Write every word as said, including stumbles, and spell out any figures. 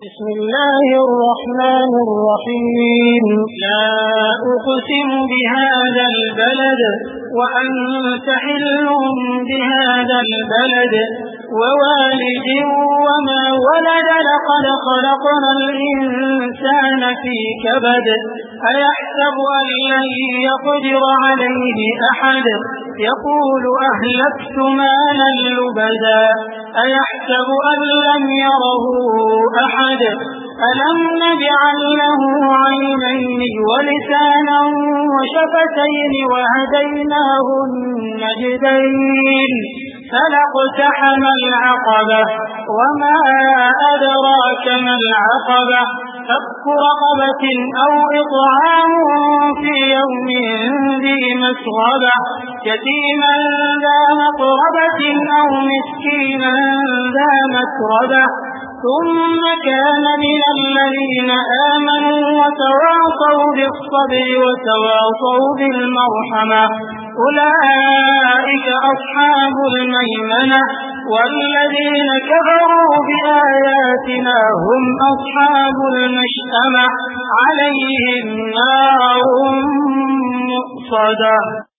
بسم الله الرحمن الرحيم لا أقسم بهذا البلد وأنت حل بهذا البلد ووالد وما ولد لقد خلقنا الإنسان في كبد أيحسب أن لن يقدر عليه أحد يقول أهلكت مالا لبدا أيحسب أن لم يره أحد ألم نجعل له عينين ولسانا وشفتين وهديناه النجدين فلاقتحم العقبة وما أدراك ما العقبة فك رقبة أو إطعام في يوم ذي مسغبة يتيما ذا مقربة أو مسكينا ذا متربة ثم كان من الذين آمنوا وتواصوا بالصبر وتواصوا بالمرحمة أولئك أصحاب الميمنة والذين كفروا بآياتنا هم أصحاب المشأمة عليهم نار مؤصدة.